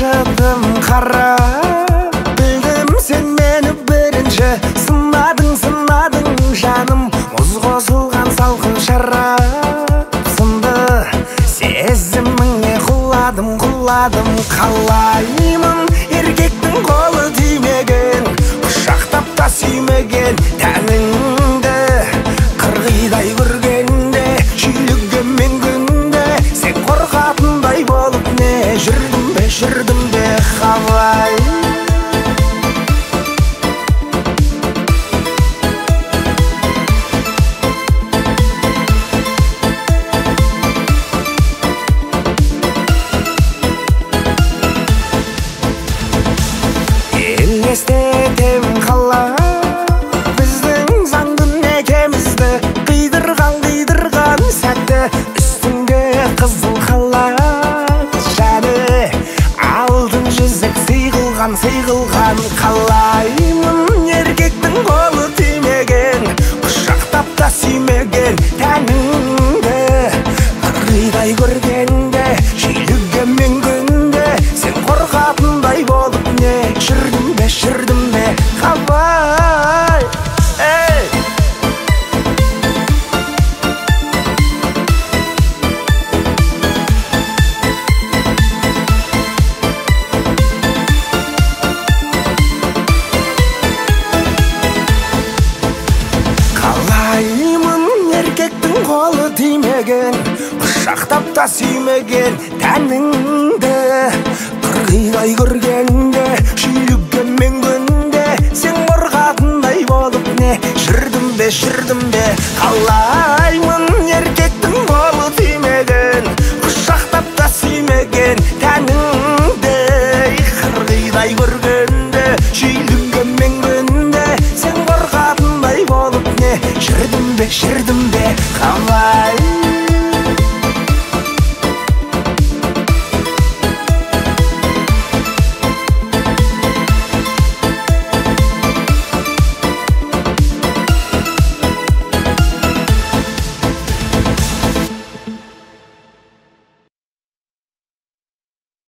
шаршадым қара, білдім сен мені бірінші сынадың жаным, мұз қосылған салқын шарап сынды сезіміңе құладым қалаймын еркектің қолы тимеген, құшақтап та сүймеген тәніңді қырғидай көргенде шүйлігіммен күнде сен қорқатындай болып не жүрдім бе қалай. Елестетем қалай біздің заңды некемізді, қидырған сәтті үстіңге қызыл қалат және алтын жүзік сыйғылған қалаймын еркектің қолы тимеген, құшақтап та сүймеген тәніңді қырғидай көргенде шүйлігіммен күнде сен қорқатындай болып не жүрдім бе қалай. Қалаймын еркектің қолы тимеген, құшақтап та сүймеген тәніңді қырғидай көргенде шүйлігіммен күнде сен қорқатындай болып не жүрдім бе қалаймын еркектің қолы тимеген, құшақтап та сүймеген тәніңді қырғидай көргенде шүйлігіммен күнде сен қорқатындай болып не жүрдім бе қалай.